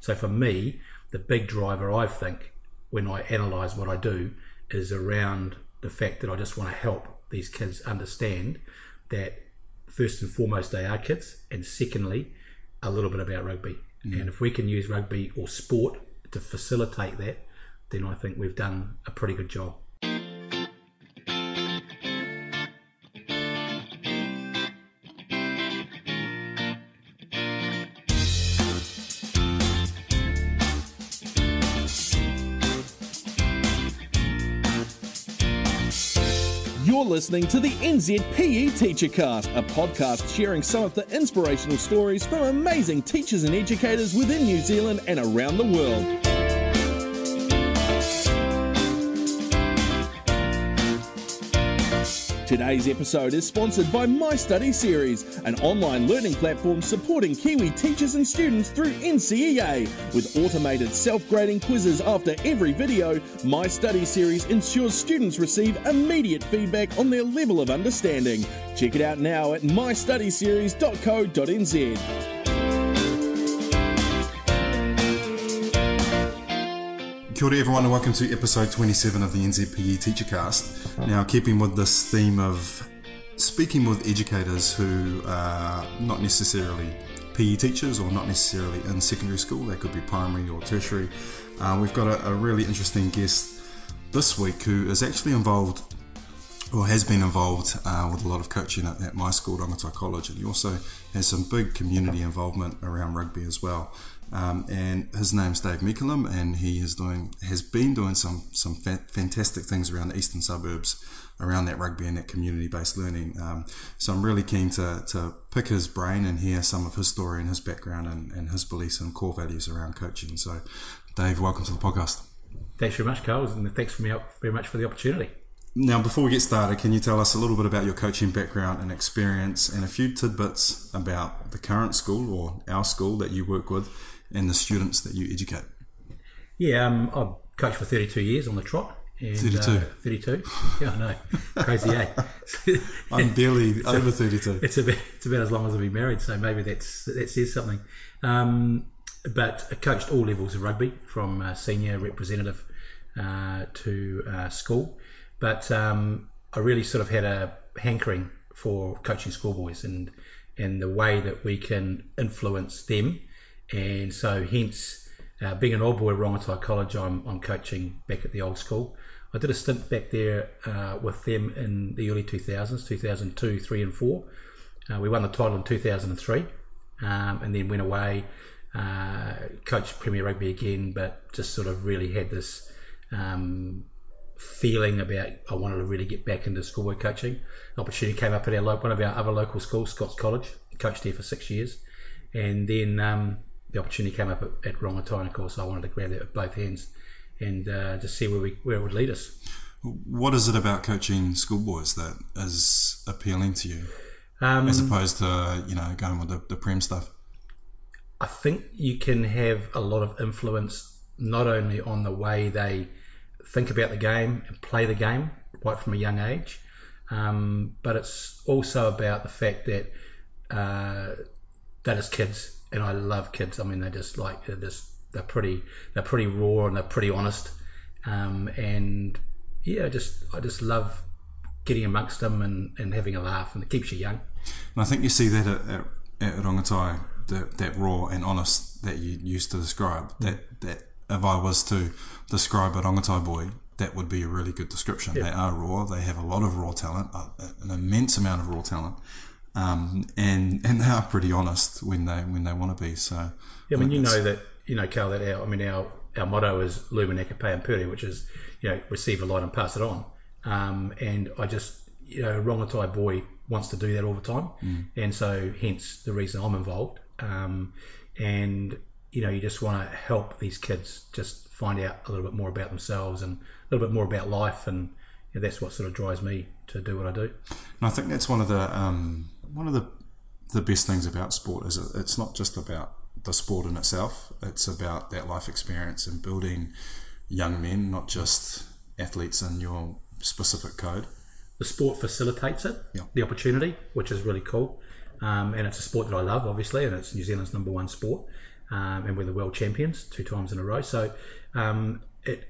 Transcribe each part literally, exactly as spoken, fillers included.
So for me, the big driver, I think, when I analyse what I do, is around the fact that I just want to help these kids understand that first and foremost they are kids, and secondly, a little bit about rugby. Mm. And if we can use rugby or sport to facilitate that, then I think we've done a pretty good job. You're listening to the N Z P E Teacher Cast, a podcast sharing some of the inspirational stories from amazing teachers and educators within New Zealand and around the world. Today's episode is sponsored by My Study Series, an online learning platform supporting Kiwi teachers and students through N C E A. With automated self-grading quizzes after every video, My Study Series ensures students receive immediate feedback on their level of understanding. Check it out now at my study series dot co dot n z. Kia ora everyone and welcome to episode twenty-seven of the N Z P E Teacher Cast. Now, keeping with this theme of speaking with educators who are not necessarily P E teachers or not necessarily in secondary school, they could be primary or tertiary, uh, we've got a, a really interesting guest this week who is actually involved or has been involved uh, with a lot of coaching at, at my school, Rongotai College, and he also has some big community involvement around rugby as well. Um, and his name's Dave Mikulim, and he is doing has been doing some some fa- fantastic things around the eastern suburbs, around that rugby and that community-based learning. Um, so I'm really keen to to pick his brain and hear some of his story and his background and, and his beliefs and core values around coaching. So, Dave, welcome to the podcast. Thanks very much, Carl, and thanks for me up very much for the opportunity. Now, before we get started, can you tell us a little bit about your coaching background and experience and a few tidbits about the current school or our school that you work with and the students that you educate? Yeah, um, I've coached for thirty-two years on the trot. And, thirty-two? Uh, thirty-two? Yeah, I know. Crazy, eh? I'm barely so over thirty-two. It's about, it's about as long as I've been married, so maybe that's that says something. Um, but I coached all levels of rugby, from uh, senior representative uh, to uh, school. But um, I really sort of had a hankering for coaching schoolboys and, and the way that we can influence them. And so hence, uh, being an old boy at Rongotai College, I'm, I'm coaching back at the old school. I did a stint back there uh, with them in the early two thousands, two thousand two, three and four. Uh, we won the title in two thousand three um, and then went away, uh, coached Premier Rugby again, but just sort of really had this um, feeling about I wanted to really get back into schoolboy coaching. An opportunity came up at our one of our other local schools, Scots College. I coached there for six years. And then um, the opportunity came up at, at Rongotai, and of course I wanted to grab that with both hands and uh, just see where we where it would lead us. What is it about coaching schoolboys that is appealing to you, um, as opposed to you know going with the, the Prem stuff? I think you can have a lot of influence not only on the way they think about the game and play the game right from a young age, um, but it's also about the fact that uh, that is kids, and I love kids. I mean, they're just like they're just they're pretty they're pretty raw and they're pretty honest, um, and yeah, just I just love getting amongst them and, and having a laugh, and it keeps you young. And I think you see that at, at, at Rongotai, that, that raw and honest that you used to describe. That that if I was to describe a Rongotai boy, that would be a really good description. Yeah. They are raw. They have a lot of raw talent, an immense amount of raw talent. Um, and and they are pretty honest when they when they want to be. So yeah, I mean, you know that you know, Carl, that our I mean our, our motto is Lumineka Pay and Puri, which is you know receive a light and pass it on. Um, and I just you know Rongotai boy wants to do that all the time, mm. and so hence the reason I'm involved. Um, and you know you just want to help these kids just find out a little bit more about themselves and a little bit more about life, and you know, that's what sort of drives me to do what I do. And I think that's one of the um, one of the the best things about sport is it, it's not just about the sport in itself. It's about that life experience and building young men, not just athletes in your specific code. The sport facilitates it, yeah. the opportunity, which is really cool. Um, and it's a sport that I love, obviously, and it's New Zealand's number one sport. um, and we're the world champions two times in a row. So um, it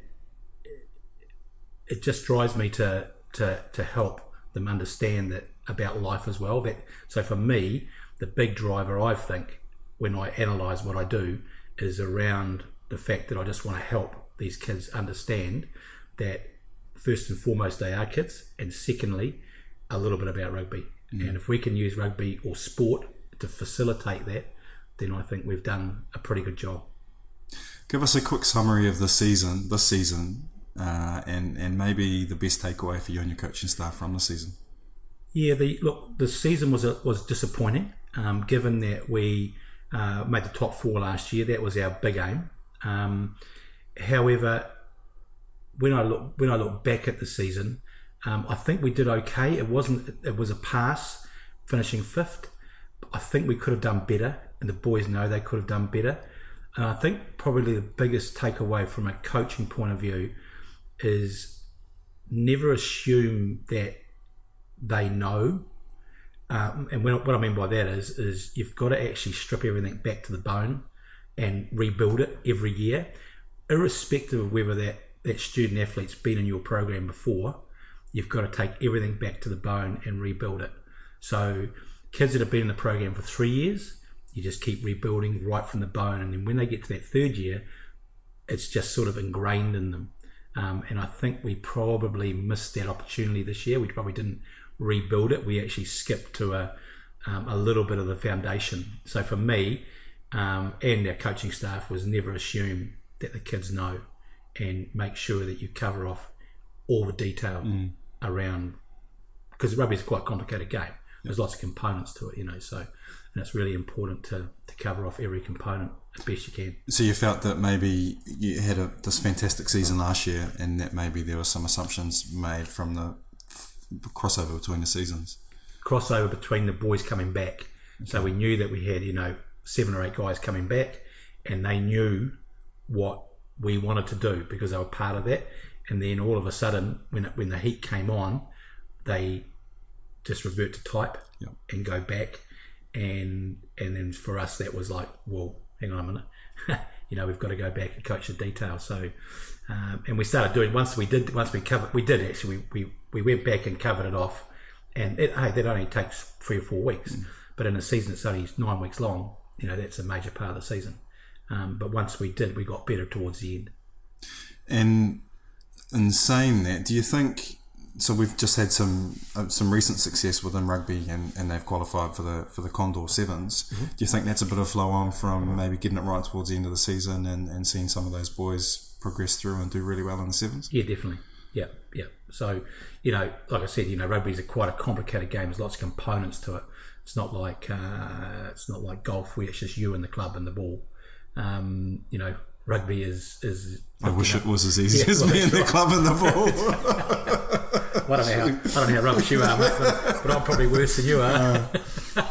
it just drives me to to to help them understand that about life as well. That so for me, the big driver I think when I analyse what I do is around the fact that I just want to help these kids understand that first and foremost they are kids, and secondly a little bit about rugby. Mm. And if we can use rugby or sport to facilitate that, then I think we've done a pretty good job. Give us a quick summary of the season, this season, uh, and and maybe the best takeaway for you and your coaching staff from the season. Yeah, the look, the season was a, was disappointing, um, given that we uh, made the top four last year. That was our big aim. Um, however, when I look when I look back at the season, um, I think we did okay. It wasn't. It was a pass, finishing fifth. I think we could have done better, and the boys know they could have done better. And I think probably the biggest takeaway from a coaching point of view is never assume that they know. Um, and what I mean by that is, is you've got to actually strip everything back to the bone and rebuild it every year, irrespective of whether that, that student athlete's been in your program before. You've got to take everything back to the bone and rebuild it. So kids that have been in the program for three years, you just keep rebuilding right from the bone, and then when they get to that third year, it's just sort of ingrained in them. Um, and I think we probably missed that opportunity this year. We probably didn't rebuild it. We actually skipped to a um, a little bit of the foundation. So for me um, and our coaching staff was never assume that the kids know, and make sure that you cover off all the detail mm. around, because rugby is quite a complicated game. There's lots of components to it, you know, so and it's really important to, to cover off every component as best you can. So you felt that maybe you had a, this fantastic season last year, and that maybe there were some assumptions made from the crossover between the seasons? Crossover between the boys coming back. Okay. So we knew that we had, you know, seven or eight guys coming back, and they knew what we wanted to do because they were part of that. And then all of a sudden, when it, when the heat came on, they just revert to type yep. and go back. And and then for us, that was like, well, hang on a minute. you know, we've got to go back and coach the detail. So, um, and we started doing, once we did, once we covered, we did actually, we, we, we went back and covered it off. And it, hey, that only takes three or four weeks. Mm. But in a season that's only nine weeks long, you know, that's a major part of the season. Um, but once we did, we got better towards the end. And in saying that, do you think, so we've just had some uh, some recent success within rugby, and, and they've qualified for the for the Condor Sevens. Mm-hmm. Do you think that's a bit of flow on from maybe getting it right towards the end of the season and, and seeing some of those boys progress through and do really well in the Sevens? Yeah, definitely. Yeah, yeah. So, you know, like I said, you know, rugby is a quite a complicated game. There's lots of components to it. It's not like uh, it's not like golf where it's just you and the club and the ball. Um, you know, rugby is is. I wish know, it was as easy yeah, as well, me and the right. club and the ball. I don't know how I don't know how rubbish you are, mate, but, but I'm probably worse than you are. Uh.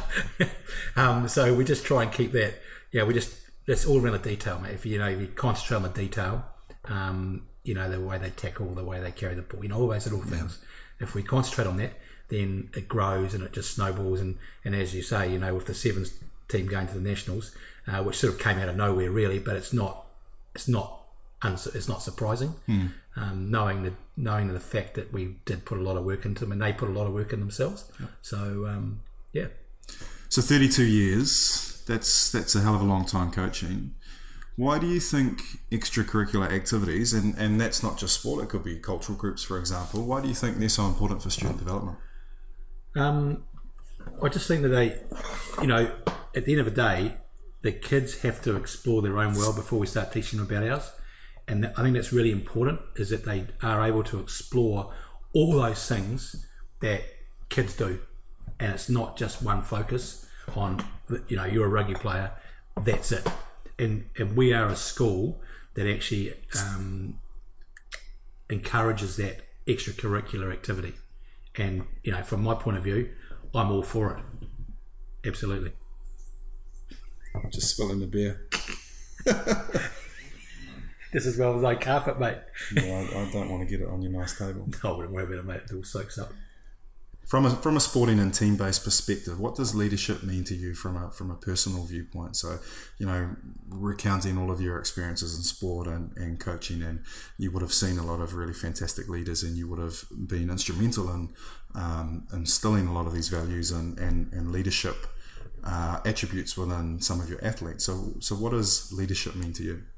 um, so we just try and keep that. Yeah, we just that's all around the detail, mate. If you know, if you concentrate on the detail, um, you know, the way they tackle, the way they carry the ball, you know, all those little things. Yeah. If we concentrate on that, then it grows and it just snowballs. And, and as you say, you know, with the Sevens team going to the Nationals, uh, which sort of came out of nowhere, really, but it's not, it's not, it's not surprising. Hmm. Um, knowing the knowing the fact that we did put a lot of work into them, and they put a lot of work in themselves. Yep. So um, yeah. So thirty-two years. That's that's a hell of a long time coaching. Why do you think extracurricular activities, and, and that's not just sport, it could be cultural groups, for example, why do you think they're so important for student development? Um, I just think that they, you know, at the end of the day, the kids have to explore their own world before we start teaching them about ours. And I think that's really important, is that they are able to explore all those things that kids do. And it's not just one focus on, you know, you're a rugby player, that's it. And, and we are a school that actually um, encourages that extracurricular activity. And, you know, from my point of view, I'm all for it. Absolutely. Just spilling the beer. Just as well as like carpet, mate. No, I, I don't want to get it on your nice table. No, I wouldn't worry about it, mate. It all soaks up. From a from a sporting and team based perspective, what does leadership mean to you from a from a personal viewpoint? So, you know, recounting all of your experiences in sport and, and coaching, and you would have seen a lot of really fantastic leaders, and you would have been instrumental in um, instilling a lot of these values and and, and leadership uh, attributes within some of your athletes. So, so what does leadership mean to you?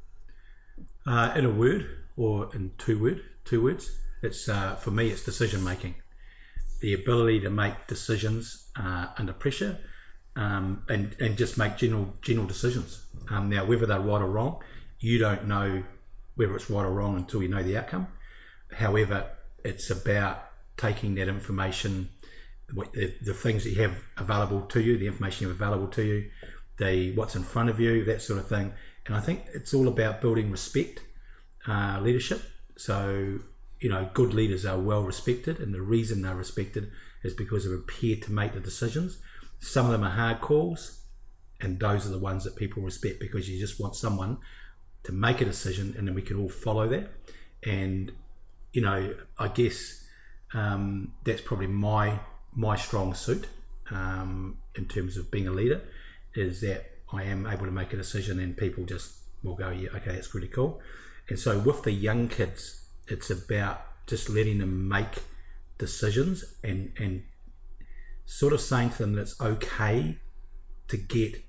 Uh, in a word, or in two word, two words, it's uh, for me, it's decision making. The ability to make decisions uh, under pressure, um, and and just make general general decisions. Um, now, whether they're right or wrong, you don't know whether it's right or wrong until you know the outcome. However, it's about taking that information, what the, the things that you have available to you, the information you have available to you, the what's in front of you, that sort of thing. And I think it's all about building respect, uh, leadership. So, you know, good leaders are well respected, and the reason they're respected is because they're prepared to make the decisions. Some of them are hard calls, and those are the ones that people respect, because you just want someone to make a decision, and then we can all follow that. And, you know, I guess um, that's probably my my strong suit um, in terms of being a leader, is that I am able to make a decision, and people just will go, yeah, okay, that's pretty cool. And so with the young kids, it's about just letting them make decisions, and, and sort of saying to them that it's okay to get,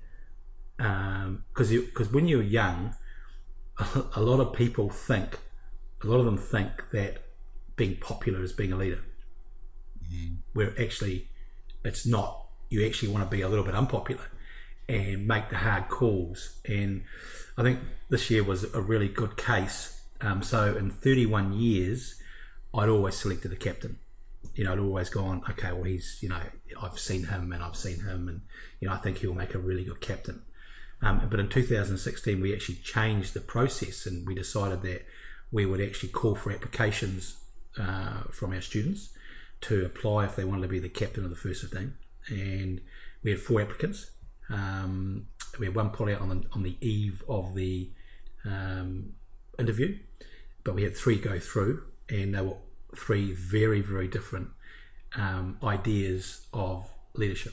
um, because because when you're young, a, a lot of people think, a lot of them think that being popular is being a leader, mm-hmm. where actually it's not. You actually want to be a little bit unpopular and make the hard calls. And I think this year was a really good case. Um, so in thirty-one years, I'd always selected a captain. You know, I'd always gone, okay, well, he's, you know, I've seen him and I've seen him, and, you know, I think he'll make a really good captain. Um, but in two thousand sixteen, we actually changed the process, and we decided that we would actually call for applications uh, from our students to apply if they wanted to be the captain of the first fifteen. And we had four applicants. Um, we had one pull out on the, on the eve of the um, interview, but we had three go through, and they were three very, very different um, ideas of leadership.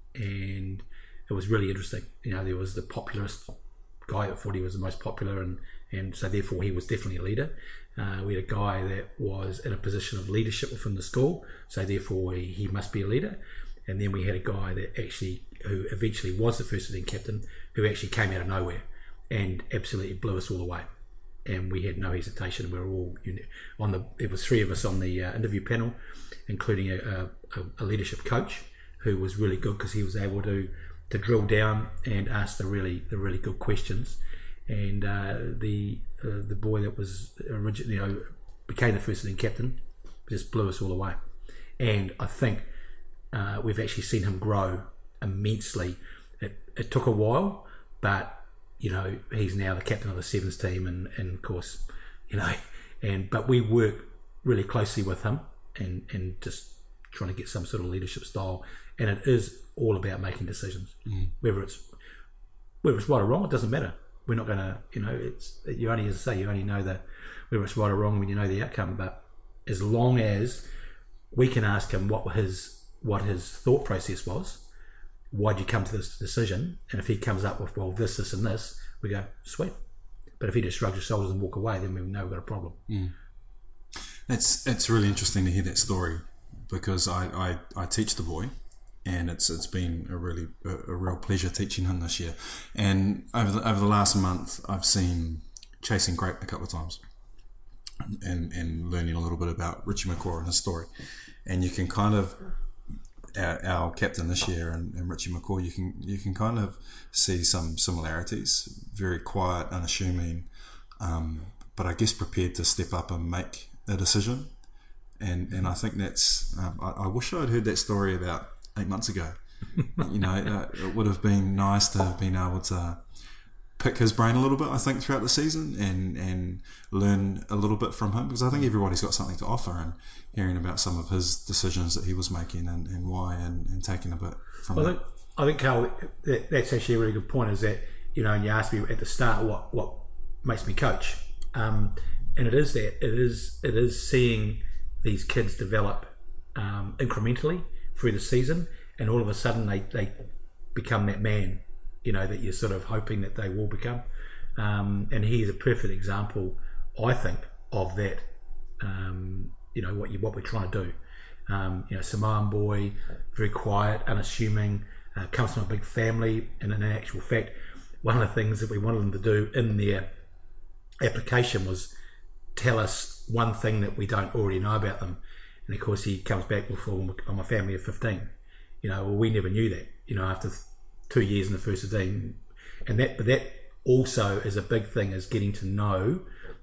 And it was really interesting. You know, there was the popularist guy that thought he was the most popular, and, and so therefore he was definitely a leader. Uh, we had a guy that was in a position of leadership within the school, so therefore he, he must be a leader. And then we had a guy that actually, who eventually was the first fifteen captain, who actually came out of nowhere and absolutely blew us all away. And we had no hesitation. We were all, you know, on the. There was three of us on the uh, interview panel, including a, a, a leadership coach who was really good, because he was able to to drill down and ask the really the really good questions. And uh, the uh, the boy that was originally, you know, became the first fifteen captain, just blew us all away. And I think uh, we've actually seen him grow immensely. It, it took a while, but you know, he's now the captain of the sevens team, and, and of course, you know, and but we work really closely with him, and, and just trying to get some sort of leadership style. And it is all about making decisions, mm. whether it's whether it's right or wrong, it doesn't matter. We're not going to, you know, it's you only, as I say, you only know that whether it's right or wrong when you know the outcome. But as long as we can ask him what his what his thought process was, why'd you come to this decision? And if he comes up with, well, this, this, and this, we go, sweet. But if he just shrugs his shoulders and walk away, then we know we've got a problem. Mm. It's it's really interesting to hear that story, because I, I, I teach the boy, and it's it's been a really a, a real pleasure teaching him this year. And over the, over the last month, I've seen Chasing Grape a couple of times, and and learning a little bit about Richie McCaw and his story. And you can kind of, Our, our captain this year and, and Richie McCaw, you can you can kind of see some similarities. Very quiet, unassuming, um, but I guess prepared to step up and make a decision. And and I think that's. Um, I, I wish I'd heard that story about eight months ago. You know, uh, it would have been nice to have been able to pick his brain a little bit, I think, throughout the season, and and learn a little bit from him, because I think everybody's got something to offer, and hearing about some of his decisions that he was making and, and why, and, and taking a bit from well, that. I think, I think, Carl, that, that's actually a really good point, is that, you know, and you asked me at the start what, what makes me coach. Um, and it is that, it is it is seeing these kids develop um, incrementally through the season, and all of a sudden they, they become that man, you know, that you're sort of hoping that they will become. Um, and he's a perfect example, I think, of that. Um, you know what you what we're trying to do. Um, you know, Samoan boy, very quiet, unassuming, uh, comes from a big family, and in actual fact, one of the things that we wanted them to do in their application was tell us one thing that we don't already know about them. And of course, he comes back with, "Oh, I'm a family of fifteen." You know, well, we never knew that. You know, after two years in the first fifteen, and that, but that also is a big thing, is getting to know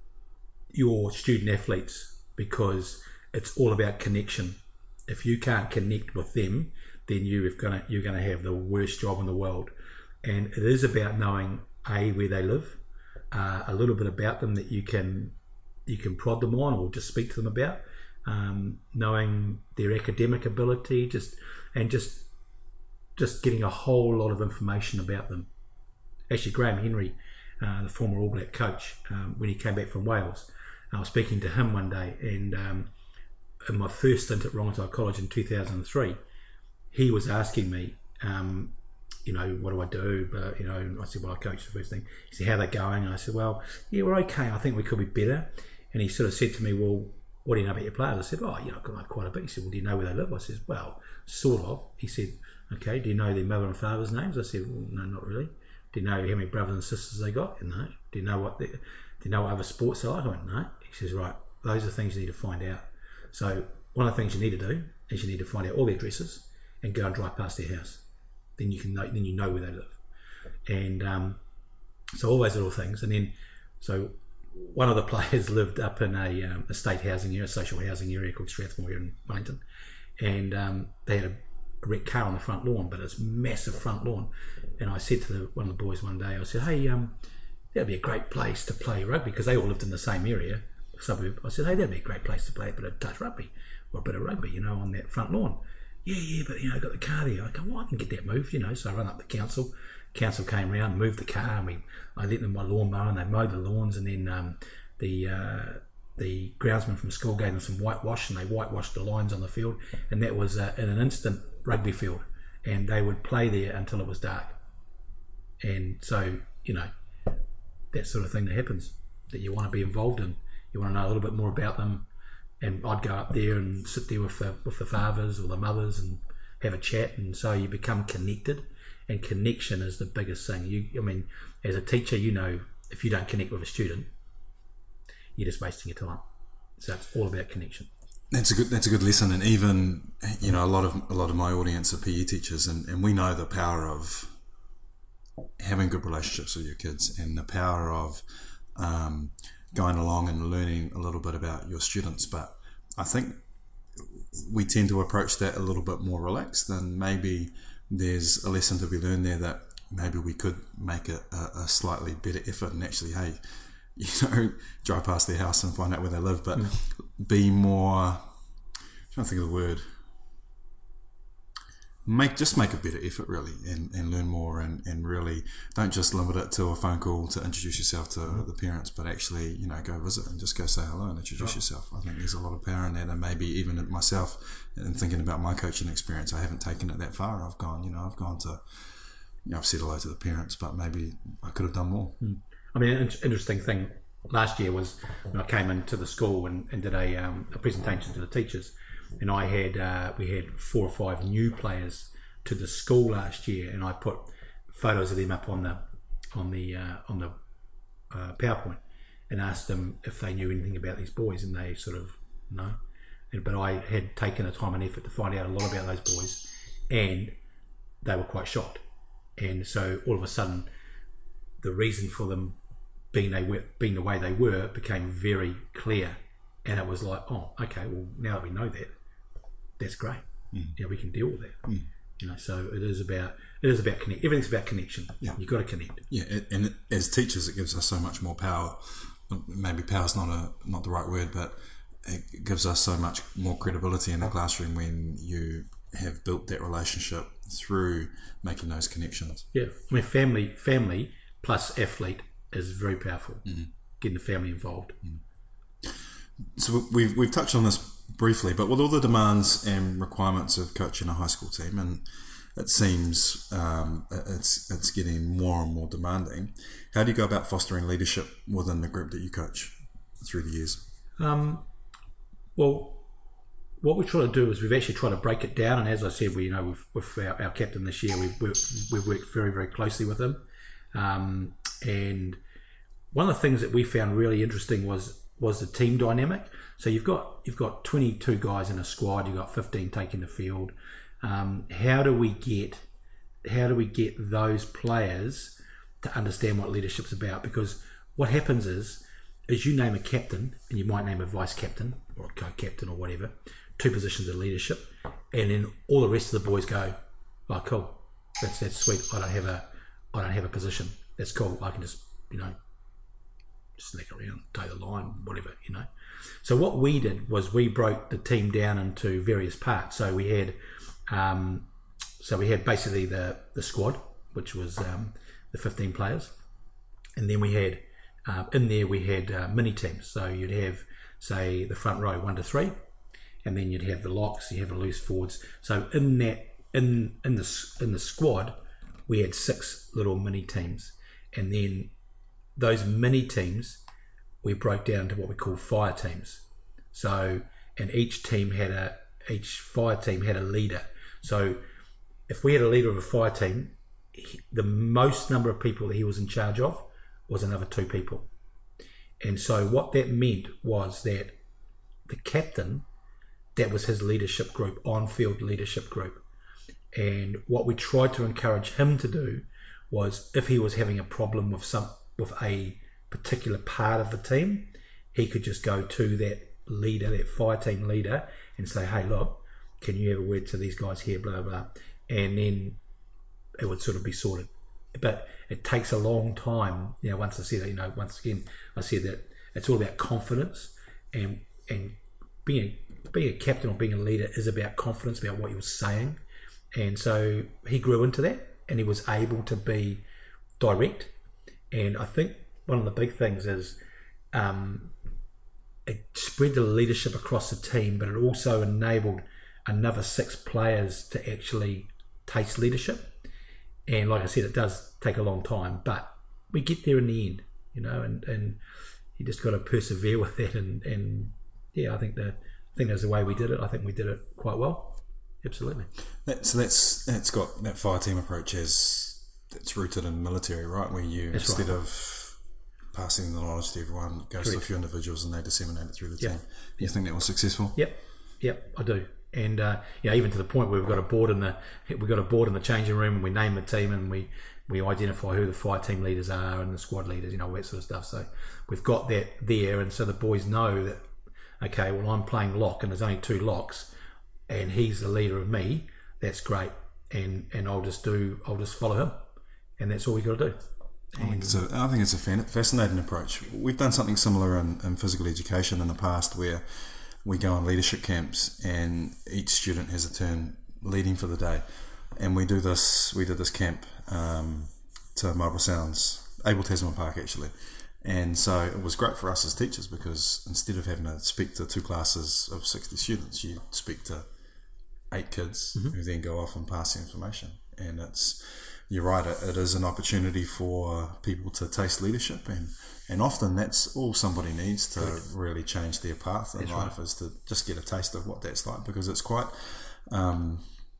your student athletes, because it's all about connection. If you can't connect with them, then you're gonna you're gonna have the worst job in the world. And it is about knowing a where they live, uh, a little bit about them that you can you can prod them on or just speak to them about, um, knowing their academic ability, just and just just getting a whole lot of information about them. Actually, Graham Henry, uh, the former All Black coach, um, when he came back from Wales, I was speaking to him one day, and um, in my first stint at Rongotai College in two thousand three, he was asking me, um, you know, what do I do? But, you know, I said, well, I coach the first thing. He said, how are they going? And I said, well, yeah, we're okay. I think we could be better. And he sort of said to me, well, what do you know about your players? I said, oh, you know, I've got quite a bit. He said, well, do you know where they live? I said, well, sort of. He said, okay, do you know their mother and father's names? I said, well, no, not really. Do you know how many brothers and sisters they got? No. Do you know what they, do you know what other sports they like? I went, no. He says, right, those are things you need to find out. So one of the things you need to do is you need to find out all their addresses and go and drive past their house. Then you can know, then you know where they live. And um, so all those little things. And then, so one of the players lived up in a, um, a state housing area, a social housing area called Strathmore here in Wellington. And um, they had a, a wrecked car on the front lawn, but it's massive front lawn. And I said to the, one of the boys one day, I said, hey, um, that'd be a great place to play rugby, because they all lived in the same area, suburb. I said, hey, that'd be a great place to play a bit of touch rugby or a bit of rugby, you know, on that front lawn. Yeah, yeah, but, you know, I got the car there. I go, well, I can get that moved, you know. So I run up the council. Council came round, moved the car, and we, I let them my lawnmower, and they mowed the lawns, and then um, the uh, the groundsman from school gave them some whitewash, and they whitewashed the lines on the field, and that was uh, in an instant rugby field, and they would play there until it was dark. And so, you know, that sort of thing that happens, that you want to be involved in. You want to know a little bit more about them. And I'd go up there and sit there with the, with the fathers or the mothers and have a chat, and so you become connected. And connection is the biggest thing. You, I mean, as a teacher, you know, if you don't connect with a student, you're just wasting your time. So it's all about connection. That's a good. That's a good lesson. And even, you know, a lot of a lot of my audience are P E teachers, and, and we know the power of having good relationships with your kids, and the power of um, going along and learning a little bit about your students. But I think we tend to approach that a little bit more relaxed, than maybe there's a lesson to be learned there, that maybe we could make a, a, a slightly better effort and actually, hey, you know, drive past their house and find out where they live, but mm. be more, I'm trying to think of the word, make just make a better effort really, and, and learn more, and, and really don't just limit it to a phone call to introduce yourself to mm. the parents, but actually, you know, go visit and just go say hello and introduce right. yourself. I think there's a lot of power in that, and maybe even myself, in thinking about my coaching experience, I haven't taken it that far. I've gone, you know, I've gone to, you know, I've said hello to the parents, but maybe I could have done more. Mm. I mean, an interesting thing last year was when I came into the school and, and did a, um, a presentation to the teachers. And I had uh, we had four or five new players to the school last year, and I put photos of them up on the on the uh, on the uh, PowerPoint, and asked them if they knew anything about these boys, and they sort of no. And, but I had taken the time and effort to find out a lot about those boys, and they were quite shocked. And so all of a sudden, the reason for them being they were being the way they were became very clear, and it was like, oh, okay, well now that we know that, that's great. Mm. Yeah, we can deal with that. Mm. You know, so it is about it is about connect. Everything's about connection. Yeah, you've got to connect. Yeah, and as teachers, it gives us so much more power. Maybe power's not a not the right word, but it gives us so much more credibility in the classroom when you have built that relationship through making those connections. Yeah, I mean, family, family plus athlete is very powerful. Mm. Getting the family involved. Mm. So we've we've touched on this briefly, but with all the demands and requirements of coaching a high school team, and it seems um, it's it's getting more and more demanding. How do you go about fostering leadership within the group that you coach through the years? Um, well, what we try to do is we've actually tried to break it down, and as I said, we you know we've, with our, our captain this year, we've worked, we've worked very very closely with him, um, and one of the things that we found really interesting was was the team dynamic. So you've got you've got twenty-two guys in a squad, you've got fifteen taking the field. Um, how do we get how do we get those players to understand what leadership's about? Because what happens is is you name a captain, and you might name a vice captain or a co-captain or whatever, two positions of leadership, and then all the rest of the boys go, "Oh, cool, that's that's sweet. I don't have a I don't have a position. That's cool. I can just you know slack around, take the line, whatever you know." So what we did was we broke the team down into various parts. So we had um, so we had basically the the squad, which was um, the fifteen players, and then we had uh, in there we had uh, mini teams. So you'd have say the front row one to three, and then you'd have the locks, you have the loose forwards. So in that in in the in the squad we had six little mini teams, and then those mini teams we broke down to what we call fire teams. So, and each team had a, each fire team had a leader. So if we had a leader of a fire team, he, the most number of people that he was in charge of was another two people. And so what that meant was that the captain, that was his leadership group, on-field leadership group. And what we tried to encourage him to do was if he was having a problem with some, with a particular part of the team, he could just go to that leader, that fire team leader, and say, "Hey, look, can you have a word to these guys here, blah, blah," and then it would sort of be sorted. But it takes a long time, you know, once I said that, you know, once again, I said that it's all about confidence, and and being a, being a captain or being a leader is about confidence, about what you're saying. And so he grew into that, and he was able to be direct. And I think one of the big things is um, it spread the leadership across the team, but it also enabled another six players to actually taste leadership. And like I said, it does take a long time, but we get there in the end, you know, and, and you just got to persevere with that. And, and yeah, I think the I think that's the way we did it. I think we did it quite well. Absolutely. That, so that's that's got that fire team approach as it's rooted in military, right? Where you that's instead right. of passing the knowledge to everyone, it goes Correct. to a few individuals and they disseminate it through the Yep. team. You think that was successful? Yep, yep, I do. And uh, you know, even to the point where we've got a board in the we've got a board in the changing room, and we name the team, and we we identify who the fire team leaders are and the squad leaders, you know, all that sort of stuff. So we've got that there, and so the boys know that, okay, well, I'm playing lock, and there's only two locks, and he's the leader of me. That's great, and and I'll just do I'll just follow him, and that's all we got to do. I think, it's a, I think it's a fan- fascinating approach. We've done something similar in, in physical education in the past, where we go on leadership camps and each student has a turn leading for the day. And we do this, we did this camp um, to Marlborough Sounds, Abel Tasman Park actually. And so it was great for us as teachers, because instead of having to speak to two classes of sixty students, you speak to eight kids mm-hmm. who then go off and pass the information. And it's, you're right, it, it is an opportunity for people to taste leadership, and, and often that's all somebody needs to Correct. really change their path in that's life right. is to just get a taste of what that's like, because it's quite um,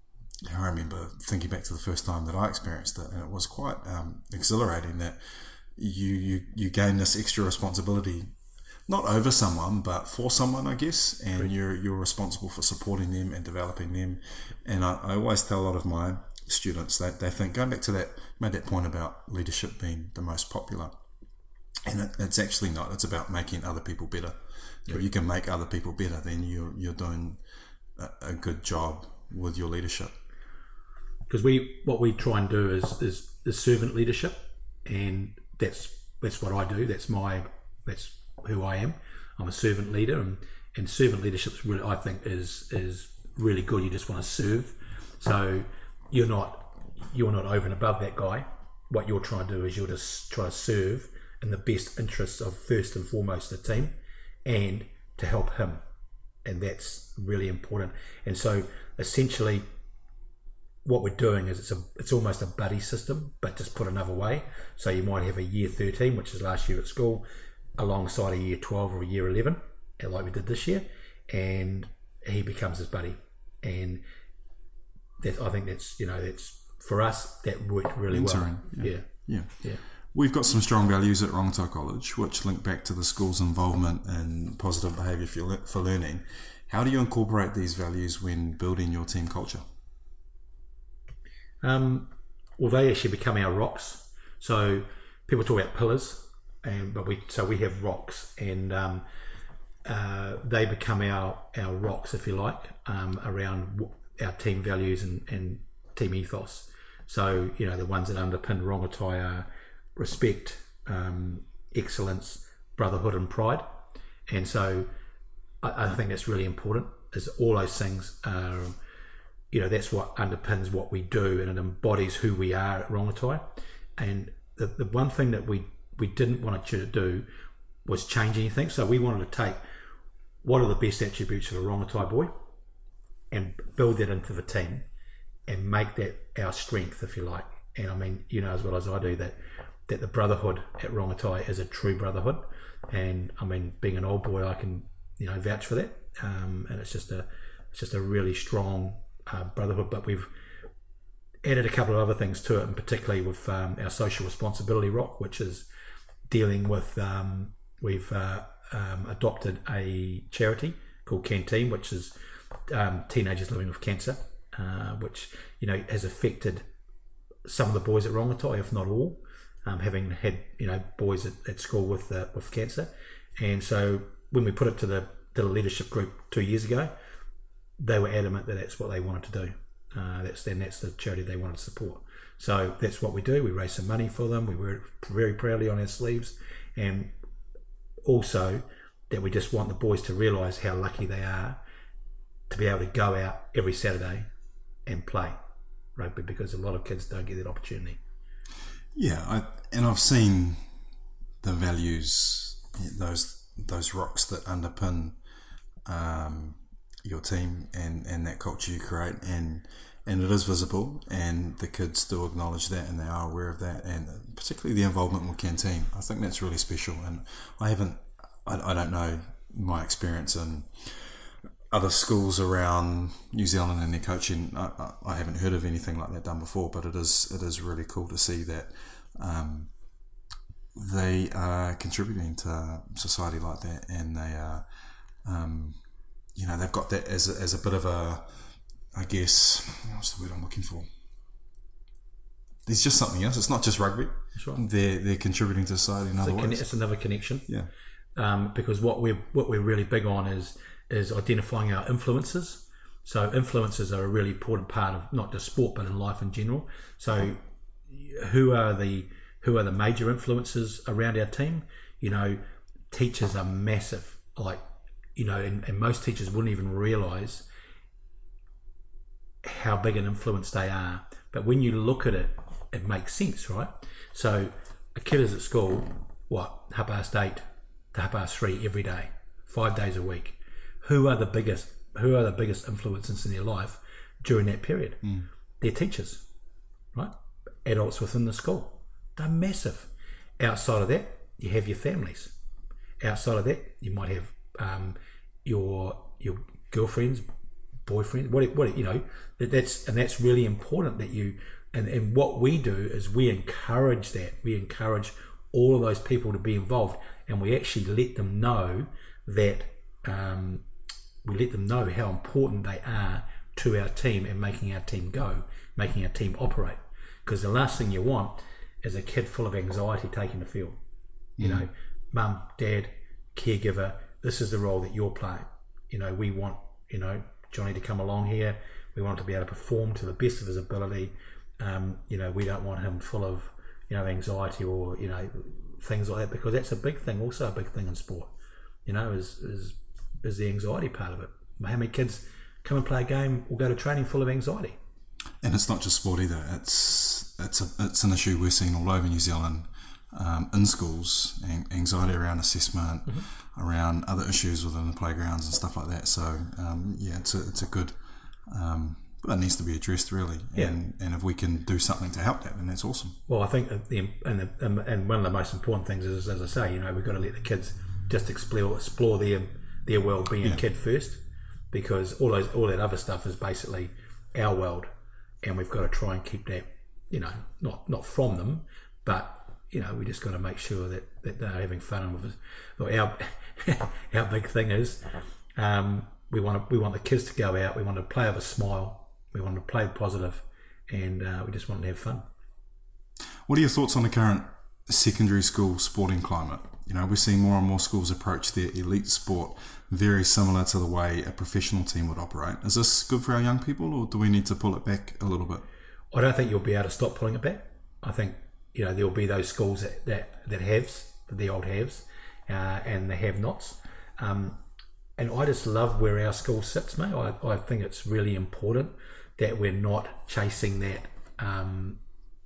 I remember thinking back to the first time that I experienced it, and it was quite um, exhilarating that you, you you gain this extra responsibility, not over someone but for someone, I guess, and Correct. you're you're responsible for supporting them and developing them. And I, I always tell a lot of my students that they think, going back to that, made that point about leadership being the most popular, and it, it's actually not. It's about making other people better. If you can make other people better, then you're you're doing a, a good job with your leadership. Because we what we try and do is is, is servant leadership, and that's that's what I do. That's my that's who I am. I'm a servant leader, and, and servant leadership is really, I think, is is really good. You just want to serve. So you're not you're not over and above that guy. What you're trying to do is you're just try to serve in the best interests of, first and foremost, the team, and to help him. and that's really important. And so essentially what we're doing is it's a it's almost a buddy system, but just put another way. So you might have a year thirteen, which is last year at school, alongside a year twelve or a year eleven, like we did this year, and he becomes his buddy. And that, I think that's, you know, that's, for us, that worked really well. Yeah. Yeah. yeah. Yeah. We've got some strong values at Rongotai College, which link back to the school's involvement in positive behaviour for, for learning. How do you incorporate these values when building your team culture? Um, well, they actually become our rocks. So people talk about pillars, and but we so we have rocks, and um, uh, they become our our rocks, if you like, um, around our team values and, and team ethos. So, you know, the ones that underpin Rongotai are respect, um, excellence, brotherhood, and pride. And so I, I think that's really important, is all those things are, you know, that's what underpins what we do, and it embodies who we are at Rongotai. And the, the one thing that we, we didn't want you to do was change anything. So we wanted to take what are the best attributes of a Rongotai boy and build that into the team and make that our strength, if you like. And I mean, you know as well as I do that that the brotherhood at Rongotai is a true brotherhood. And I mean, being an old boy, I can, you know, vouch for that. Um, and it's just a it's just a really strong uh, brotherhood. But we've added a couple of other things to it, and particularly with um, our social responsibility rock, which is dealing with. Um, we've uh, um, adopted a charity called Canteen, which is um, teenagers living with cancer, uh, which, you know, has affected some of the boys at Rongotai, if not all, um, having had, you know, boys at, at school with uh, with cancer. And so when we put it to the to the leadership group two years ago, they were adamant that that's what they wanted to do. Uh, that's then that's the charity they wanted to support. So that's what we do. We raise some money for them. We wear it very proudly on our sleeves, and also that we just want the boys to realise how lucky they are to be able to go out every Saturday and play rugby, because a lot of kids don't get that opportunity. Yeah, I, and I've seen the values, those those rocks that underpin um, your team and, and that culture you create, and and it is visible, and the kids do acknowledge that, and they are aware of that, and particularly the involvement with Canteen. I think that's really special, and I haven't, I, I don't know my experience in other schools around New Zealand and their coaching. I, I haven't heard of anything like that done before, but it is it is really cool to see that um, they are contributing to society like that, and they are, um, you know, they've got that as a, as a bit of a, I guess, what's the word I'm looking for? There's just something else. It's not just rugby. That's right. They're they're contributing to society in It's, other a, ways. it's another connection. Yeah. Um, because what we're what we're really big on is is identifying our influences. So influences are a really important part of not just sport, but in life in general. So who are the who are the major influences around our team? You know, teachers are massive. Like, you know, and, and most teachers wouldn't even realise how big an influence they are. But when you look at it, it makes sense, right? So a kid is at school, what, half past eight to half past three every day, five days a week. Who are the biggest who are the biggest influences in their life during that period? Mm. They're teachers, right? Adults within the school. They're massive. Outside of that, you have your families. Outside of that, you might have um, your your girlfriends, boyfriends, what what you know. That's and that's really important that you and, and what we do is we encourage that. We encourage all of those people to be involved, and we actually let them know that um, we let them know how important they are to our team and making our team go, making our team operate. Because the last thing you want is a kid full of anxiety taking the field. You mm. know, mum, dad, caregiver, this is the role that you're playing. You know, we want, you know, Johnny to come along here. We want him to be able to perform to the best of his ability. Um, you know, we don't want him full of, you know, anxiety or, you know, things like that, because that's a big thing, also a big thing in sport, you know, is is is the anxiety part of it. How many kids come and play a game or go to training full of anxiety? And it's not just sport either. It's it's a, it's an issue we're seeing all over New Zealand um, in schools, an- anxiety around assessment, mm-hmm. around other issues within the playgrounds and stuff like that. So um, yeah, it's a, it's a good. Um, that needs to be addressed really, and, yeah. and if we can do something to help that, then that's awesome. Well, I think the and the, and one of the most important things is, as I say, you know, we've got to let the kids just explore explore their their world, being yeah. a kid first, because all those all that other stuff is basically our world, and we've got to try and keep that, you know, not not from them, but you know, we just got to make sure that, that they're having fun with us. Well, our our big thing is um, we want to, we want the kids to go out, we want to play with a smile. We want to play positive, and uh, we just want to have fun. What are your thoughts on the current secondary school sporting climate? You know, we're seeing more and more schools approach their elite sport very similar to the way a professional team would operate. Is this good for our young people, or do we need to pull it back a little bit? I don't think you'll be able to stop pulling it back. I think, you know, there'll be those schools that that, that haves, the old haves, uh, and the have-nots. Um, and I just love where our school sits, mate. I, I think it's really important that we're not chasing that, um,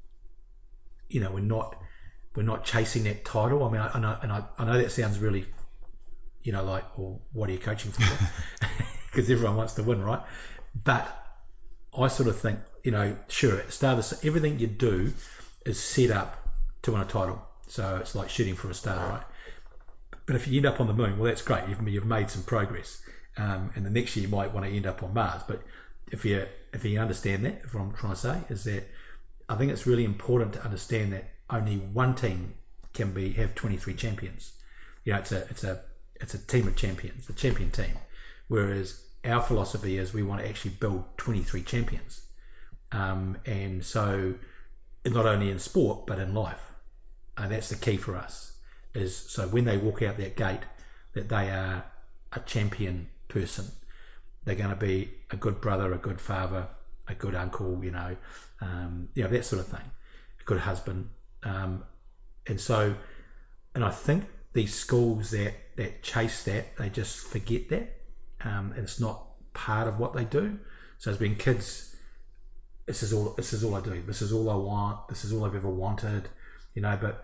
you know, we're not we're not chasing that title. I mean, I, I know, and I, I know that sounds really, you know, like, well, what are you coaching for? Because everyone wants to win, right? But I sort of think, you know, sure, at the start of this, everything you do is set up to win a title. So it's like shooting for a star, right? But if you end up on the moon, well, that's great. You've, you've made some progress. Um, and the next year you might want to end up on Mars. But if you if you understand that, if what I'm trying to say is that I think it's really important to understand that only one team can be have twenty-three champions. You know, it's a it's a it's a team of champions, the champion team. Whereas our philosophy is we want to actually build twenty-three champions. Um, and so not only in sport but in life. And that's the key for us. Is so when they walk out that gate, that they are a champion person. They're going to be a good brother, a good father, a good uncle, you know, um, you know, that sort of thing, a good husband. Um, and so, and I think these schools that, that chase that, they just forget that. Um, and it's not part of what they do. So as being kids, this is all, this is all I do. This is all I want. This is all I've ever wanted, you know, but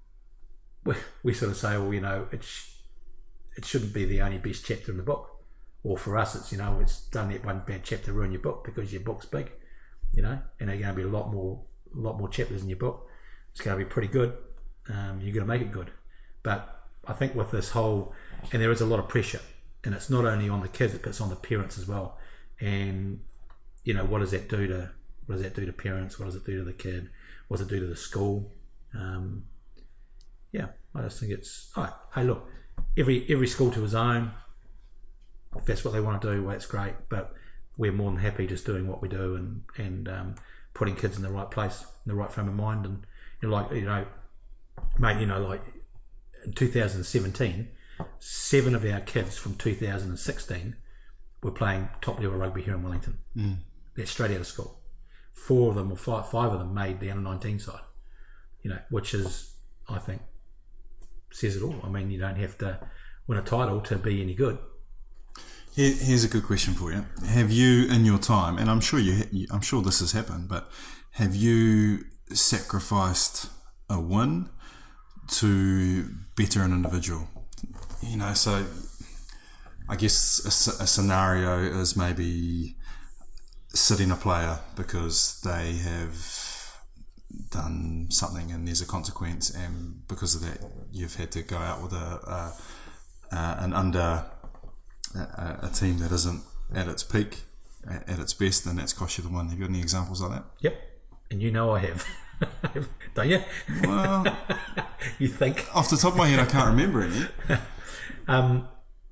we, we sort of say, well, you know, it, sh- it shouldn't be the only best chapter in the book. Or for us, it's, you know, it's done that one bad chapter ruin your book because your book's big, you know, and there's going to be a lot more, a lot more chapters in your book. It's going to be pretty good. Um, you're going to make it good. But I think with this whole, and there is a lot of pressure, and it's not only on the kids, but it's on the parents as well. And you know, what does that do to, what does that do to parents? What does it do to the kid? What does it do to the school? Um, yeah, I just think it's, all right, hey, look, every every school to his own. If that's what they want to do, well, that's great. But we're more than happy just doing what we do and and um, putting kids in the right place, in the right frame of mind. And, and like, you know, mate, you know, like in two thousand seventeen, seven of our kids from two thousand sixteen were playing top level rugby here in Wellington. Mm. They're straight out of school. Four of them, or five, five of them, made the under nineteen side. You know, which is, I think, says it all. I mean, you don't have to win a title to be any good. Here, here's a good question for you. Have you, in your time, and I'm sure you, I'm sure this has happened, but have you sacrificed a win to better an individual? You know, so I guess a, a scenario is maybe sitting a player because they have done something and there's a consequence, and because of that, you've had to go out with a, a, a an under. A, a team that isn't at its peak, at, at its best, and that's cost you the win. Have you got any examples like that? Yep, and you know I have. Don't you? Well, you think off the top of my head, I can't remember any. um,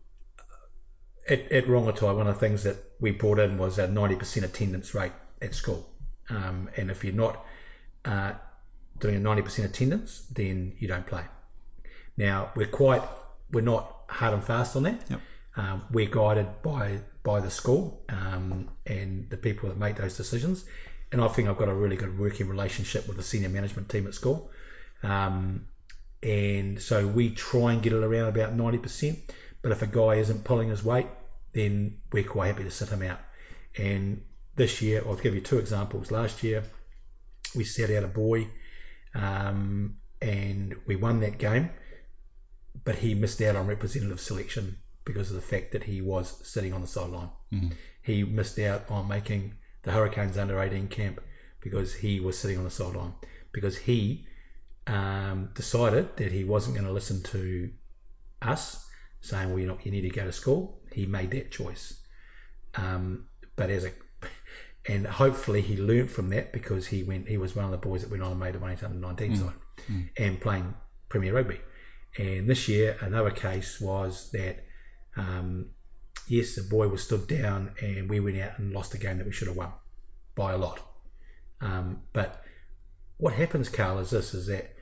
at, at Rongotai, one of the things that we brought in was a ninety percent attendance rate at school, um, and if you're not uh, doing a ninety percent attendance, then you don't play. Now we're quite, we're not hard and fast on that. Yep. Um, we're guided by by the school um, and the people that make those decisions, and I think I've got a really good working relationship with the senior management team at school, um, and so we try and get it around about ninety percent. But if a guy isn't pulling his weight, then we're quite happy to sit him out. And this year, I'll give you two examples. Last year, we set out a boy, um, and we won that game, but he missed out on representative selection because of the fact that he was sitting on the sideline. Mm. He missed out on making the Hurricanes under eighteen camp because he was sitting on the sideline, because he um, decided that he wasn't going to listen to us saying, well, you know, you need to go to school. He made that choice. Um, but as a, and hopefully he learnt from that, because he went, he was one of the boys that went on and made the one eight under nineteen mm. side mm. and playing Premier Rugby. And this year, another case was that, um, yes, the boy was stood down and we went out and lost a game that we should have won by a lot. Um, but what happens, Carl, is this, is that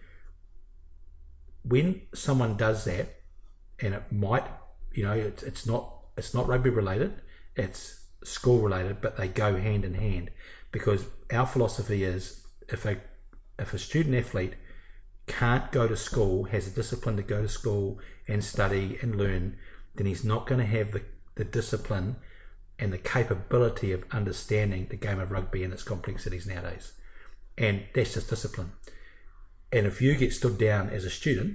when someone does that, and it might, you know, it's, it's not it's not rugby related, it's school related, but they go hand in hand, because our philosophy is if a if a student athlete can't go to school, has a discipline to go to school and study and learn, then he's not going to have the, the discipline and the capability of understanding the game of rugby and its complexities nowadays. And that's just discipline. And if you get stood down as a student,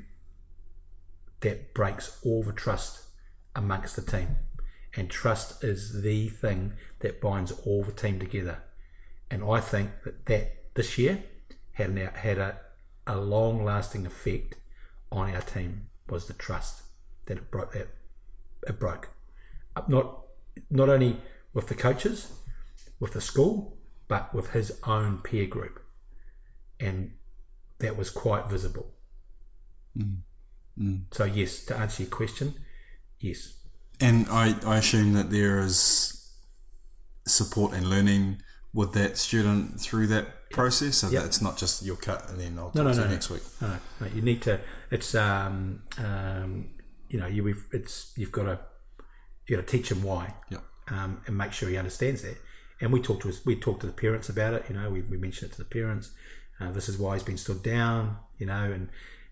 that breaks all the trust amongst the team. And trust is the thing that binds all the team together. And I think that, that this year had, an, had a, a long-lasting effect on our team, was the trust that it broke. That it broke. Not not only with the coaches, with the school, but with his own peer group. And that was quite visible. Mm. Mm. So yes, to answer your question, yes. And I, I assume that there is support and learning with that student through that yep. process, so yep. that it's not just your cut and then I'll no, talk no, to no, you no. next week. No, no, you need to. It's um um you know you we've, it's you've got to you got to teach him why. Yep. Um, and make sure he understands that. And we talk to us, we talk to the parents about it. You know, we we mention it to the parents. Uh, this is why he's been stood down. You know, and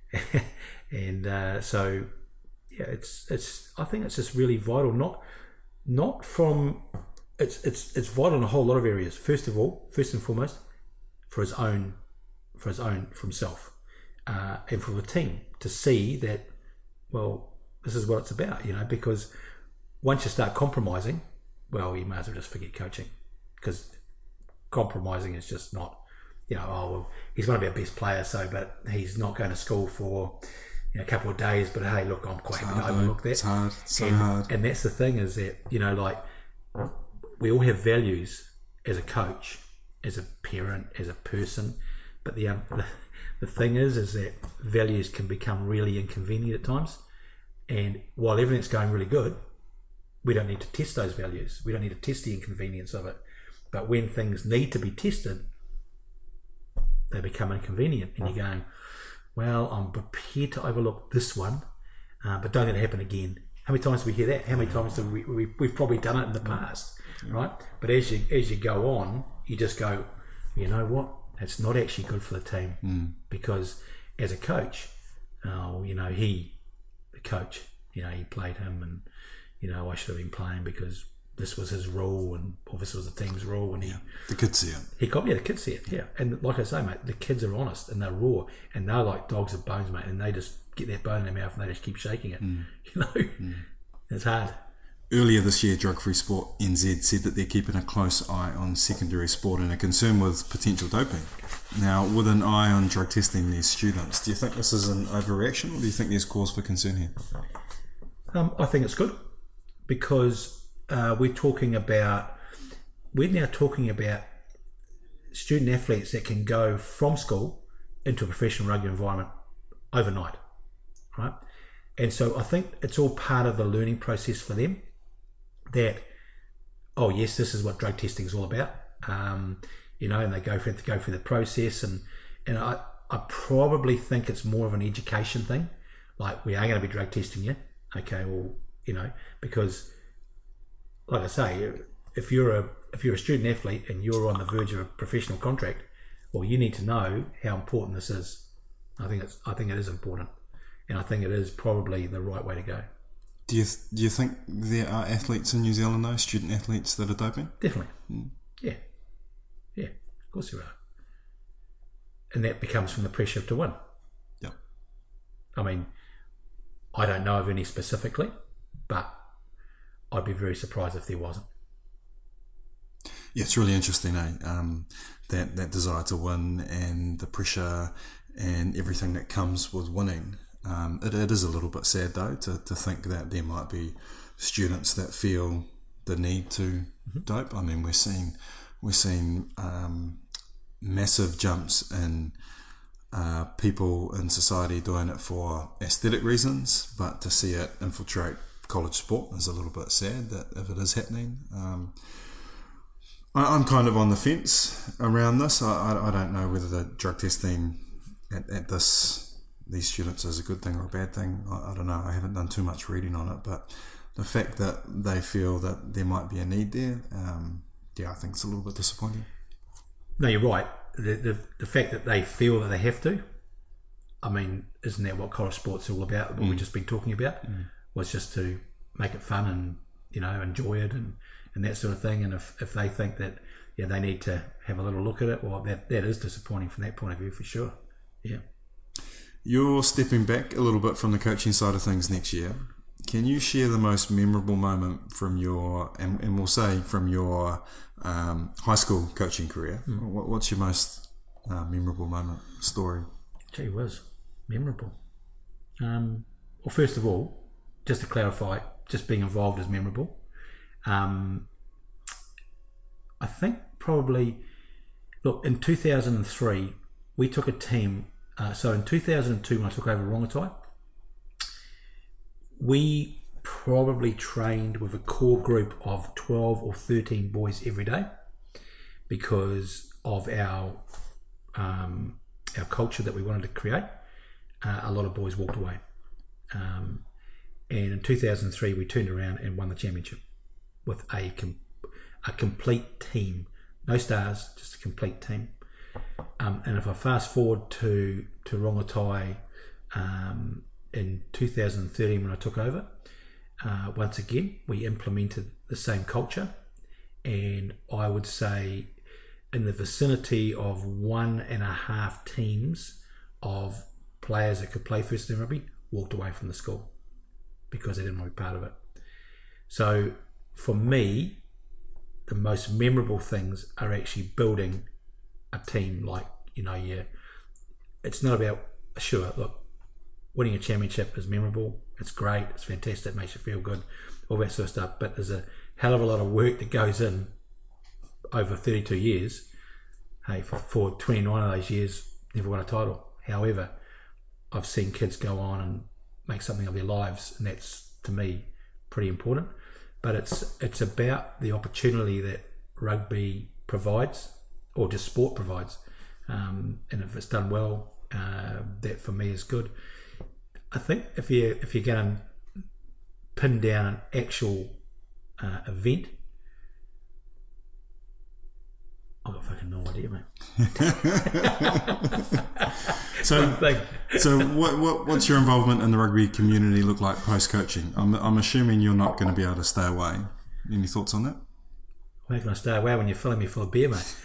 and uh, so yeah, it's it's. I think it's just really vital. Not not from it's it's it's vital in a whole lot of areas. First of all, first and foremost, for his own for his own for himself, uh, and for the team to see that. Well, this is what it's about. You know, because once you start compromising, well, you may as well just forget coaching, because compromising is just not. You know, oh, well, he's one of our best players, so, but he's not going to school for, you know, a couple of days, but hey, look, I'm quite it's happy hard, to overlook that. It's hard, it's so and, hard. And that's the thing, is that, you know, like, we all have values as a coach, as a parent, as a person, but the, um, the, the thing is, is that values can become really inconvenient at times, and while everything's going really good, we don't need to test those values. We don't need to test the inconvenience of it. But when things need to be tested, they become inconvenient, and you're going, well, I'm prepared to overlook this one, uh, but don't let it happen again. How many times do we hear that? How many times do we, we we've probably done it in the past, right? But as you as you go on, you just go, you know what? It's not actually good for the team, mm. because as a coach, oh, you know, he, the coach, you know, he played him, and you know, I should have been playing because this was his rule, and or this was the team's rule, and he yeah, the kids see it. He got yeah, the kids see it, yeah. And like I say, mate, the kids are honest and they're raw, and they're like dogs with bones, mate, and they just get that bone in their mouth and they just keep shaking it. Mm. You know, mm. It's hard. Earlier this year, Drug Free Sport N Z said that they're keeping a close eye on secondary sport and are concerned with potential doping. Now, with an eye on drug testing these students, do you think this is an overreaction, or do you think there's cause for concern here? Um, I think it's good, because Uh, we're talking about, we're now talking about student athletes that can go from school into a professional rugby environment overnight, right? And so I think it's all part of the learning process for them, that, oh yes, this is what drug testing is all about, um, you know, and they go through, go through the process, and, and I, I probably think it's more of an education thing, like, we are going to be drug testing you, okay, well, you know, because like I say, if you're a if you're a student athlete and you're on the verge of a professional contract, well, you need to know how important this is. I think it's I think it is important, and I think it is probably the right way to go. Do you do you think there are athletes in New Zealand, though, student athletes that are doping? Definitely, mm. yeah, yeah, of course there are, and that becomes from the pressure to win. I mean, I don't know of any specifically, but I'd be very surprised if there wasn't. Yeah, it's really interesting, eh? Um, that, that desire to win and the pressure and everything that comes with winning. Um, it, it is a little bit sad, though, to, to think that there might be students that feel the need to mm-hmm. dope. I mean, we're seeing we're seeing um, massive jumps in uh, people in society doing it for aesthetic reasons, but to see it infiltrate college sport is a little bit sad that if it is happening. Um, I, I'm kind of on the fence around this. I, I, I don't know whether the drug testing at, at this these students is a good thing or a bad thing. I, I don't know. I haven't done too much reading on it, but the fact that they feel that there might be a need there, um, yeah, I think it's a little bit disappointing. No, you're right. The, the the fact that they feel that they have to, I mean, isn't that what college sport's all about? What mm. we've just been talking about mm. was just to make it fun and, you know, enjoy it and, and that sort of thing. And if, if they think that, yeah, they need to have a little look at it, well, that, that is disappointing from that point of view for sure. Yeah. You're stepping back a little bit from the coaching side of things next year. Can you share the most memorable moment from your, and, and we'll say from your um, high school coaching career? Mm. What, what's your most uh, memorable moment, story? Gee whiz, memorable. Um, well, first of all, just to clarify, just being involved is memorable. Um, I think probably, look, in two thousand three, we took a team, uh, so in two thousand two when I took over Rongotai, we probably trained with a core group of twelve or thirteen boys every day because of our um, our culture that we wanted to create. Uh, a lot of boys walked away. Um, and in two thousand three, we turned around and won the championship with a, com- a complete team. No stars, just a complete team. Um, and if I fast forward to, to Rongotai, um, in two thousand thirteen when I took over, uh, once again we implemented the same culture, and I would say in the vicinity of one and a half teams of players that could play first team rugby walked away from the school because they didn't want to be part of it. So for me, the most memorable things are actually building a team. Like, you know, yeah, it's not about, sure, look, winning a championship is memorable, it's great, it's fantastic, it makes you feel good, all that sort of stuff, but there's a hell of a lot of work that goes in over thirty-two years. Hey, for, for twenty-nine of those years, never won a title. However, I've seen kids go on and make something of their lives, and that's, to me, pretty important. But it's it's about the opportunity that rugby provides, or just sport provides, um, and if it's done well, uh, that for me is good. I think if you if you're going to pin down an actual uh, event, I've got fucking no idea, mate. so, so what, what what's your involvement in the rugby community look like post coaching? I'm I'm assuming you're not going to be able to stay away. Any thoughts on that? How can I stay away when you're filling me full of beer, mate?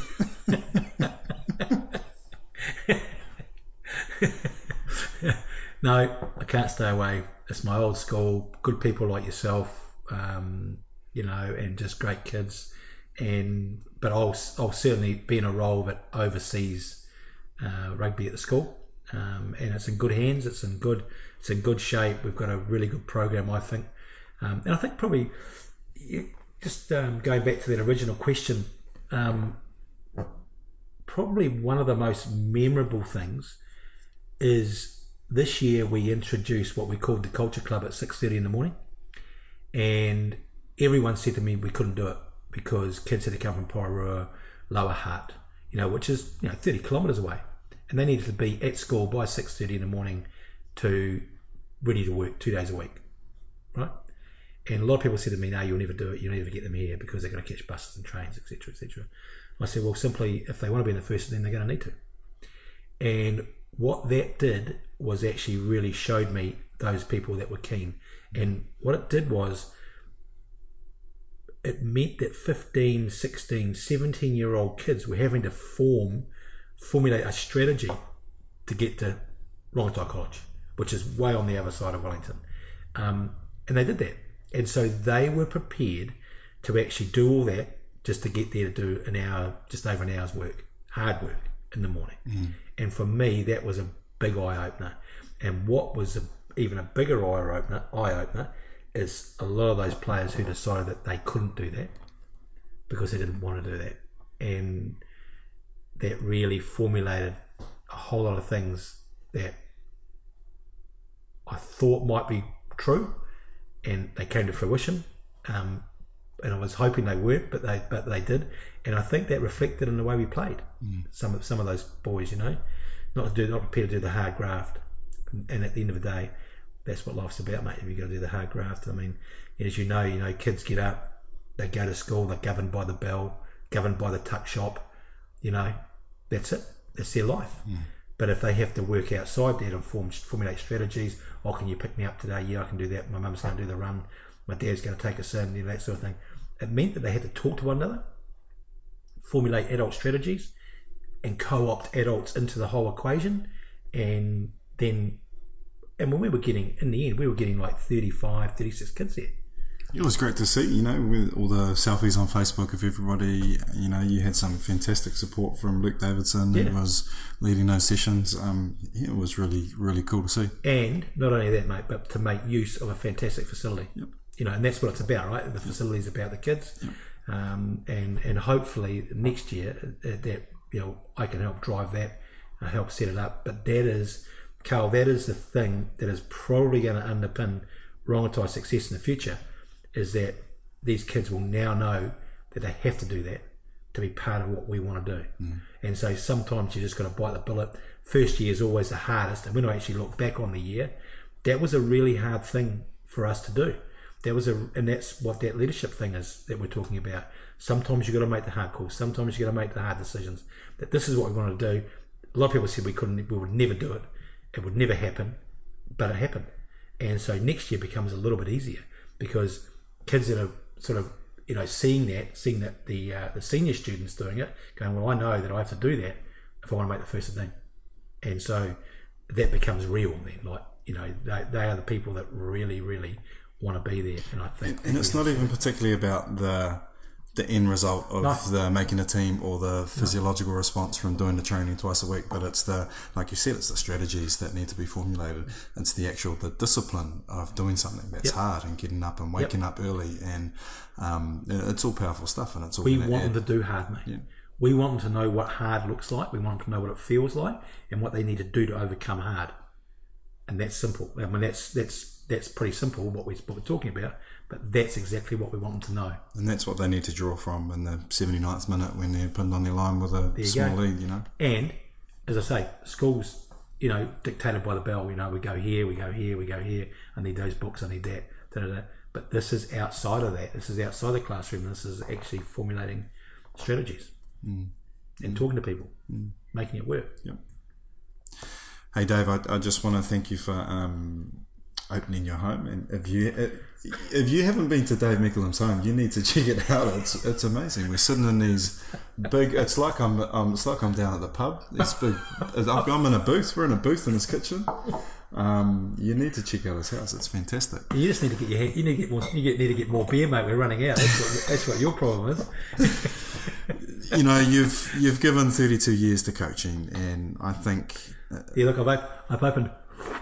No, I can't stay away. It's my old school, good people like yourself, um, you know, and just great kids. And but I'll I'll certainly be in a role that oversees uh, rugby at the school, um, and it's in good hands. It's in good it's in good shape. We've got a really good program, I think, um, and I think probably just um, going back to that original question, um, probably one of the most memorable things is. This year we introduced what we called the Culture Club at six thirty in the morning, and everyone said to me we couldn't do it because kids had to come from Porirua, Lower Hutt, you know, which is, you know, thirty kilometres away, and they needed to be at school by six thirty in the morning to ready to work two days a week, right? And a lot of people said to me, no, you'll never do it, you'll never get them here because they're going to catch buses and trains, etc, et cetera. I said, well, simply, if they want to be in the first, then they're going to need to. And what that did was actually really showed me those people that were keen. And what it did was it meant that fifteen, sixteen, seventeen year old kids were having to form, formulate a strategy to get to Rongotai College, which is way on the other side of Wellington. Um, and they did that. And so they were prepared to actually do all that just to get there to do an hour, just over an hour's work, hard work in the morning. Mm. And for me, that was a big eye-opener. And what was a, even a bigger eye-opener, eye-opener is a lot of those players who decided that they couldn't do that because they didn't want to do that. And that really formulated a whole lot of things that I thought might be true, and they came to fruition. Um, and I was hoping they weren't, but they but they did. And I think that reflected in the way we played. Mm. Some of some of those boys, you know, not to do, not prepared to do the hard graft. And at the end of the day, that's what life's about, mate. If you got to do the hard graft, I mean, as you know, you know, kids get up, they go to school, they're governed by the bell, governed by the tuck shop. You know, that's it. That's their life. Mm. But if they have to work outside that and form, formulate strategies, oh, can you pick me up today? Yeah, I can do that. My mum's going to do the run. My dad's going to take us in, you know, that sort of thing. It meant that they had to talk to one another, formulate adult strategies, and co-opt adults into the whole equation. And then, and when we were getting, in the end, we were getting like thirty-five, thirty-six kids there. It was great to see, you know, with all the selfies on Facebook of everybody. You know, you had some fantastic support from Luke Davidson, yeah. who was leading those sessions. Um, yeah, it was really, really cool to see. And not only that, mate, but to make use of a fantastic facility. Yep. You know, and that's what it's about, right? The facility is about the kids. Yep. Um, and, and hopefully next year that, you know, I can help drive that, uh, help set it up. But that is, Carl, that is the thing that is probably going to underpin Rongatai's success in the future, is that these kids will now know that they have to do that to be part of what we want to do. Mm. And so sometimes you just got to bite the bullet. First year is always the hardest. And when I actually look back on the year, that was a really hard thing for us to do. That was a, and that's what that leadership thing is that we're talking about. Sometimes you got to make the hard calls. Sometimes you got to make the hard decisions. That this is what we want to do. A lot of people said we couldn't, we would never do it. It would never happen, but it happened. And so next year becomes a little bit easier because kids that are sort of, you know, seeing that, seeing that the uh, the senior students doing it, going, well, I know that I have to do that if I want to make the first team. And so that becomes real then. Like, you know, they, they are the people that really, really want to be there. And I think, and, and it's not even particularly about the the end result of no. the making a team or the physiological no. response from doing the training twice a week, but it's the, like you said, it's the strategies that need to be formulated. It's the actual, the discipline of doing something that's yep. hard and getting up and waking yep. up early, and um, it's all powerful stuff, and it's all. We want add. them to do hard, mate. Yeah. We want them to know what hard looks like. We want them to know what it feels like and what they need to do to overcome hard. And that's simple. I mean, that's that's that's pretty simple what, we, what we're talking about, but that's exactly what we want them to know. And that's what they need to draw from in the seventy-ninth minute when they're pinned on their line with a small go. lead, you know. And, as I say, schools, you know, dictated by the bell, you know, we go here, we go here, we go here, I need those books, I need that, da, da, da. But this is outside of that. This is outside the classroom. This is actually formulating strategies mm. and mm. talking to people, mm. making it work. Yep. Hey Dave, I, I just want to thank you for um, opening your home. And if you if you haven't been to Dave Micklum's home, you need to check it out. It's it's amazing. We're sitting in these big. It's like I'm um, it's like I'm down at the pub. It's big. I'm in a booth. We're in a booth in his kitchen. Um, you need to check out his house. It's fantastic. You just need to get your hand, you need to get more. You get, need to get more beer, mate. We're running out. That's what, that's what your problem is. You know, you've you've given thirty-two years to coaching, and I think. Uh, yeah, look, I've, op- I've opened.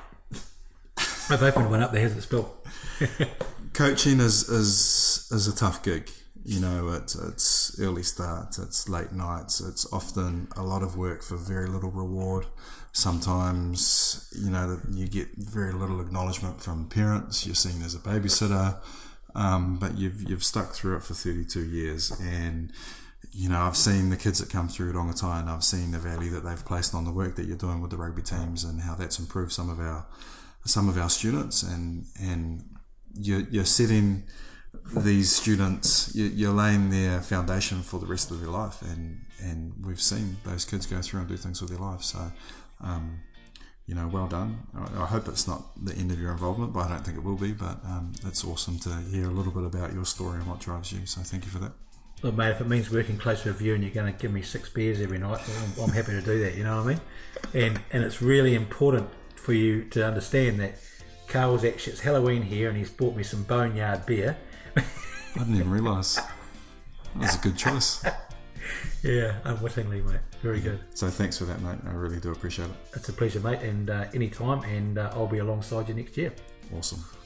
I've opened one up that hasn't spilled. Coaching is, is is a tough gig. You know, it's it's early starts, it's late nights, it's often a lot of work for very little reward. Sometimes, you know, you get very little acknowledgement from parents. You're seen as a babysitter, um, but you've you've stuck through it for thirty-two years, and you know, I've seen the kids that come through Rongotai, and I've seen the value that they've placed on the work that you're doing with the rugby teams, and how that's improved some of our some of our students, and and you're, you're setting these students, you're laying their foundation for the rest of their life, and and we've seen those kids go through and do things with their life. So, um, you know, well done. I, I hope it's not the end of your involvement, but I don't think it will be. But um, it's awesome to hear a little bit about your story and what drives you. So thank you for that. Look, mate, if it means working closer with you and you're going to give me six beers every night, well, I'm, I'm happy to do that. You know what I mean? And and it's really important for you to understand that Carl's actually, it's Halloween here and he's bought me some Boneyard beer. I didn't even realise. That was a good choice. Yeah, unwittingly, mate. Very good. So thanks for that, mate. I really do appreciate it. It's a pleasure, mate, and uh, anytime, and uh, I'll be alongside you next year. Awesome.